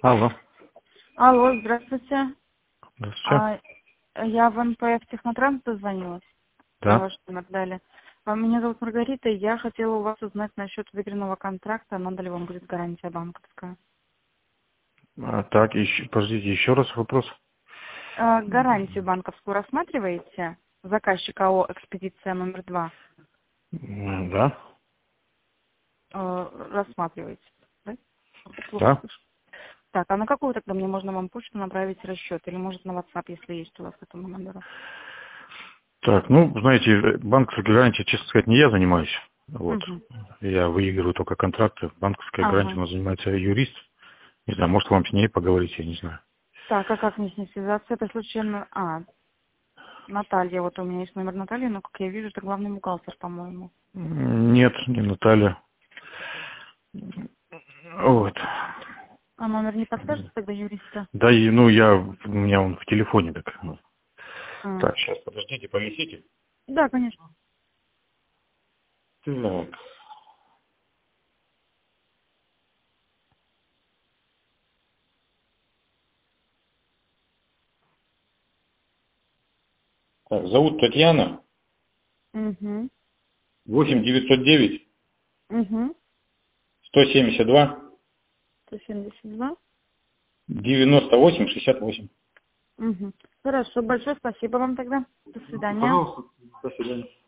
Алло. Алло, здравствуйте. Здравствуйте. Я в НПФ Технотранс дозвонилась. Мне Да. ваш номер дали. Меня зовут Маргарита, и я хотела у вас узнать насчет выигранного контракта, надо ли вам будет гарантия банковская. Так, подождите, еще раз вопрос. Гарантию банковскую рассматриваете? Заказчик АО «Экспедиция номер 2». Да. Рассматриваете, да? Плохо Да. слышу. Так, а на какую тогда мне можно вам почту направить расчет? Или может на WhatsApp, если есть у вас к этому номеру? Так, ну, знаете, банковской гарантией, честно сказать, не я занимаюсь. Вот. Угу. Я выигрываю только контракты. Банковской гарантией Ага. у нас занимается юрист. Не знаю, может, вам с ней поговорить, я не знаю. Так, а как мне с ней связаться? Это случайно... Наталья, вот у меня есть номер Натальи, но, как я вижу, это главный бухгалтер, по-моему. Нет, не Наталья. Вот. А номер не подскажете тогда юриста? Да, и, ну, у меня он в телефоне так. Ну. А. Так, сейчас, подождите, повисите. Да, конечно. Так. Так, зовут Татьяна. Угу. 8 909 Угу. 172 172. 98 68. Угу. Хорошо, большое спасибо вам тогда. До свидания. Пожалуйста, до свидания.